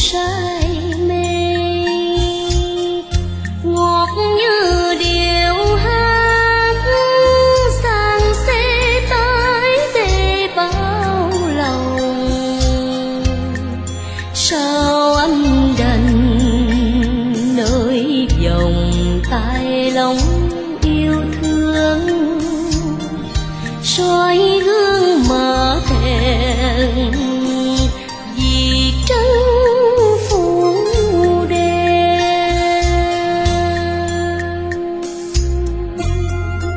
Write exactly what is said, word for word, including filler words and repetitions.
say mê, ngọt như điệu hát sang xê tới tê bao lòng. Sao anh